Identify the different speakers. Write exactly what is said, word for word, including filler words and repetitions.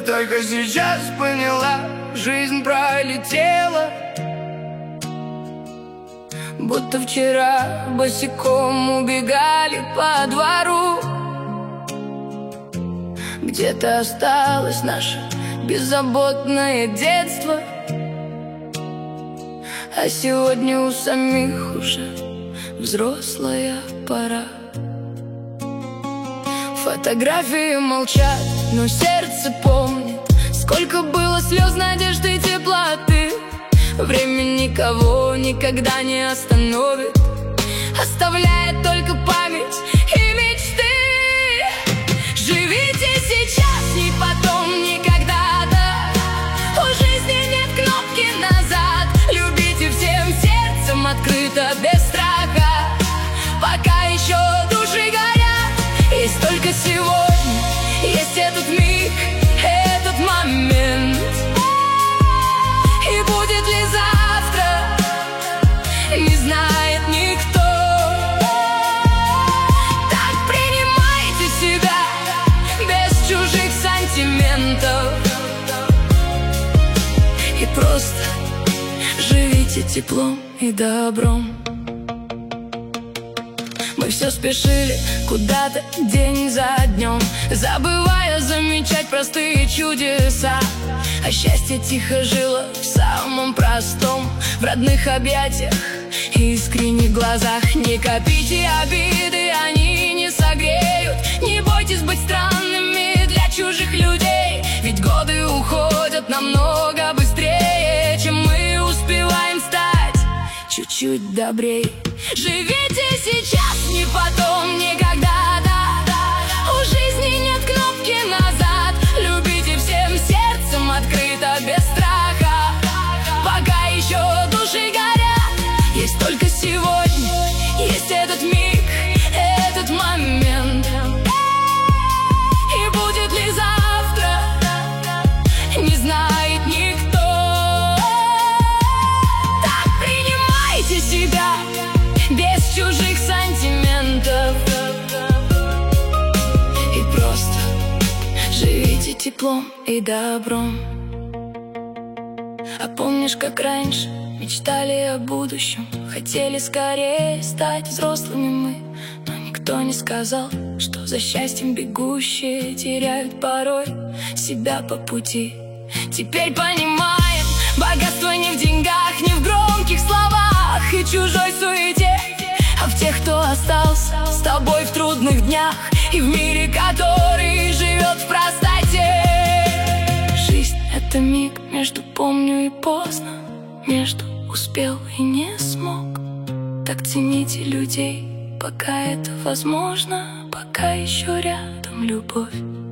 Speaker 1: только сейчас поняла, жизнь пролетела, будто вчера босиком убегали по двору. Где-то осталось наше беззаботное детство, а сегодня у самих уже взрослая пора. Фотографии молчат, но сердце помнит, сколько было слез, надежды и теплоты. Время никого никогда не остановит, оставляет только память и мечты. Живите сейчас, ни потом, ни когда-то. У жизни нет кнопки назад. Любите всем сердцем открыто, без страха, пока еще души горят. Есть только сегодня, есть этот миг, этот момент. И будет ли завтра, не знает никто. Так принимайте себя без чужих сантиментов и просто живите теплом и добром. Мы все спешили куда-то день за днем, забывая замечать простые чудеса. А счастье тихо жило в самом простом, в родных объятиях и искренних глазах. Не копите обиды, они не согреют. Не бойтесь быть странными для чужих людей, ведь годы уходят намного быстрее, чем мы успеваем стать чуть-чуть добрей. Живите сейчас, ни потом, ни когда-то. У жизни нет кнопки назад. Любите всем сердцем открыто, без страха, пока еще души горят. Есть только сегодня, есть этот миг, этот момент. И будет ли завтра, не знает никто. Так принимайте себя без чужих сантиментов и просто живите теплом и добром. А помнишь, как раньше мечтали о будущем, хотели скорее стать взрослыми мы, но никто не сказал, что за счастьем бегущие теряют порой себя по пути. Теперь понимаем, богатство не в деньгах, не в громких словах и чужой суете, а в тех, кто остался с тобой в трудных днях и в мире, который живет в простоте. Жизнь — это миг между помню и поздно, между успел и не смог. Так цените людей, пока это возможно, пока еще рядом любовь.